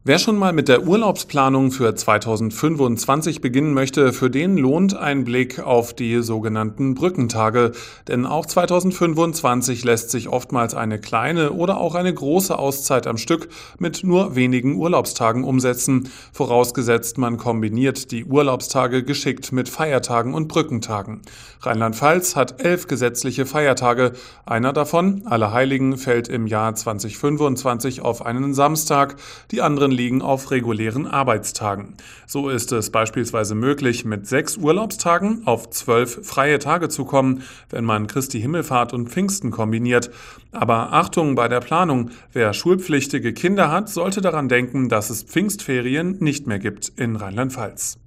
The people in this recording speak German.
Wer schon mal mit der Urlaubsplanung für 2025 beginnen möchte, für den lohnt ein Blick auf die sogenannten Brückentage. Denn auch 2025 lässt sich oftmals eine kleine oder auch eine große Auszeit am Stück mit nur wenigen Urlaubstagen umsetzen, vorausgesetzt man kombiniert die Urlaubstage geschickt mit Feiertagen und Brückentagen. Rheinland-Pfalz hat 11 gesetzliche Feiertage. Einer davon, Allerheiligen, fällt im Jahr 2025 auf einen Samstag. Die anderen liegen auf regulären Arbeitstagen. So ist es beispielsweise möglich, mit 6 Urlaubstagen auf 12 freie Tage zu kommen, wenn man Christi Himmelfahrt und Pfingsten kombiniert. Aber Achtung bei der Planung: Wer schulpflichtige Kinder hat, sollte daran denken, dass es Pfingstferien nicht mehr gibt in Rheinland-Pfalz.